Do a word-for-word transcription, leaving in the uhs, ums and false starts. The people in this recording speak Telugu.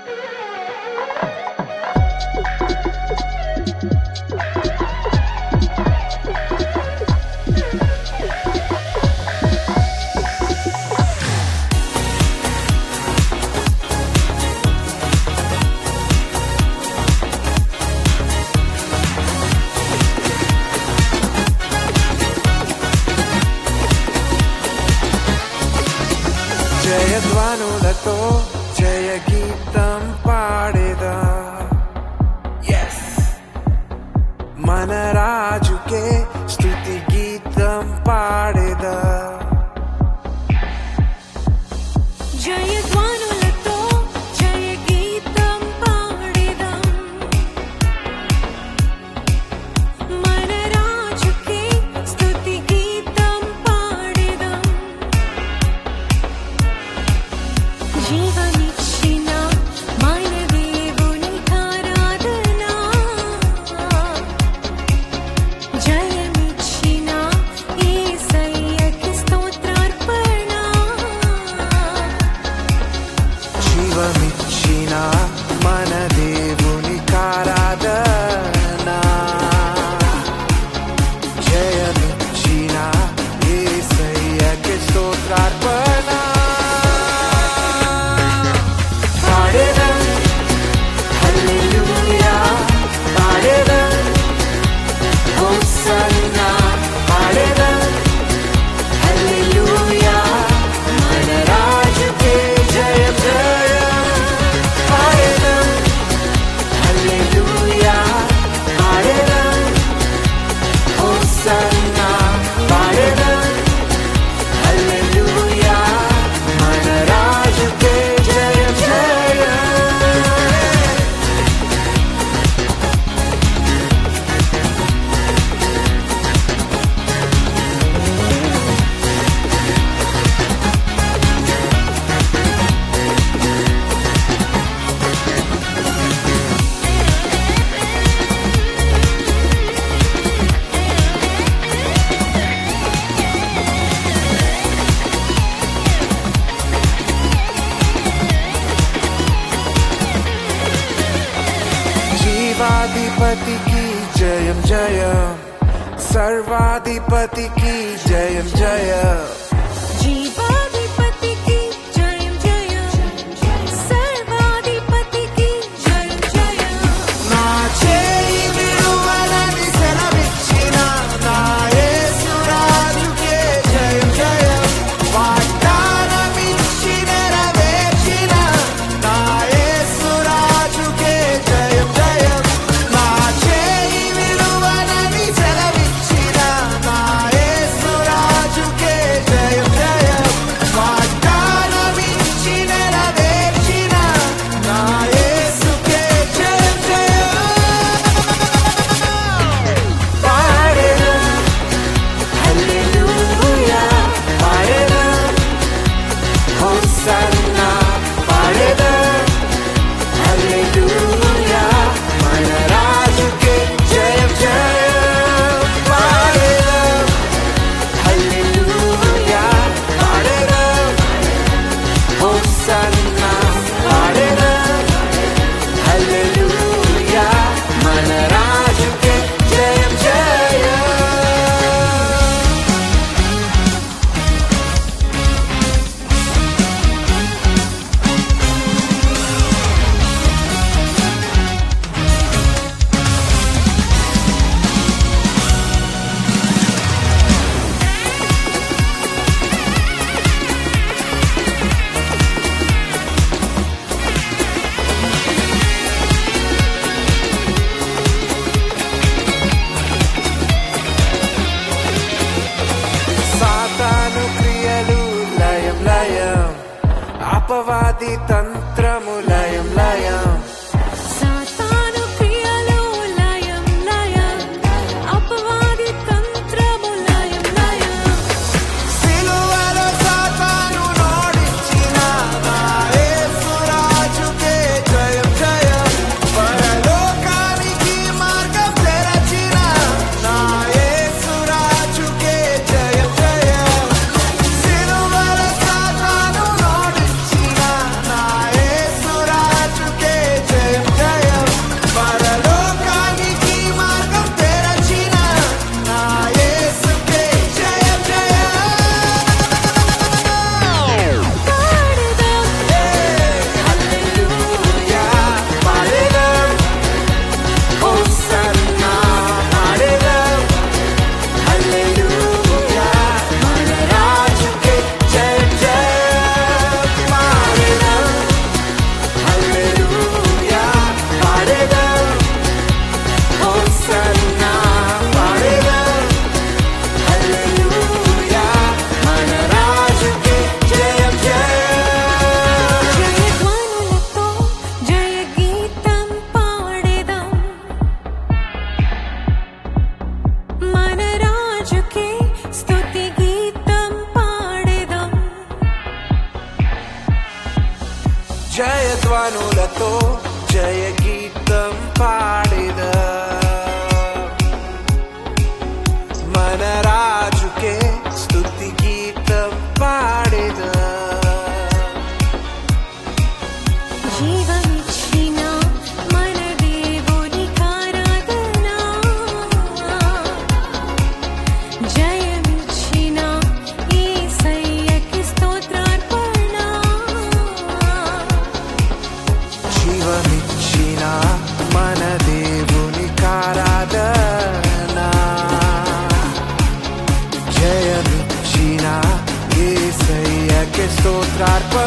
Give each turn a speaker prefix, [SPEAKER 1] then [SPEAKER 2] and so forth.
[SPEAKER 1] జయధ్వనులతో జయ గీతం పాడేదా yes మన రాజుకే స్తుతి గీతం పాడేదా
[SPEAKER 2] జయధ్వనులతో జయ గీతం పాడేదా మన రాజుకే స్తుతి గీతం పాడేదా జీవమిచ్చిన మన దేవునికి ఆరాధన జయమిచ్చిన యేసయ్యకి స్తోత్రార్పణ
[SPEAKER 1] జీవమిచ్చిన మన దేవునికి ఆరాధన జయమిచ్చిన యేసయ్యకి స్తోత్రార్పణ పాడేదం హల్లెలూయా పాడేదం హోసన్నా పాడేదం హల్లెలూయా మన రాజుకే జయం జయం పాడేదం హల్లెలూయా పాడేదం హోసన్నా పాడేదం హల్లెలూయా మన రాజుకే జయం జయం జీవాధిపతికి జయం జయం సర్వాధిపతికి జయం జయం
[SPEAKER 2] జీవాధిపతికి జయం జయం సర్వాధిపతికి జయం జయం
[SPEAKER 1] నా చేయి విడువలని సెలవిచ్చిన నా యేసు రాజుకే జయం జయం వాగ్దానమిచ్చి నెరవేర్చిన నా యేసు రాజుకే జయం జయం నా చేయి విడువలని సెలవిచ్చిన నా యేసు రాజుకే జయం జయం వాగ్దానమిచ్చి నెరవేర్చిన నా యేసుకే జయం జయం పాడేదం హల్లెలూయా పాడేదం హోసన్నా పాడేదం హల్లెలూయా మన రాజుకే జయం జయం పాడేదం హల్లెలూయా పాడేదం హోసన్నా పాడేదం హల్లెలూయా మన రాజుకే జయం జయం సాతాను క్రియలు లయం లయం అపవాది తంత్రము లయం లయం
[SPEAKER 2] సాతాను క్రియలు లయం లయం అపవాది తంత్రము లయం లయం
[SPEAKER 1] సిలువలో సాతాను నోడించిన నా యేసు రాజుకే జయం జయం పరలోకానికి మార్గం తెరచిన నా యేసు రాజుకే జయం జయం సిలువలో సాతాను నోడించిన నా యేసు రాజుకే జయధ్వనులతో జయ గీతం పాడిద మన రాజుకే స్తుతి గీతం పాడిద
[SPEAKER 2] జీవమిచ్చిన మన దేవునికారాధన జయమిచ్చిన యేసయ్యకి స్తోత్రార్పణ
[SPEAKER 1] జీవమిచ్చిన మన దేవునికారాధన జయమిచ్చిన యేసయ్యకి స్తోత్రార్పణ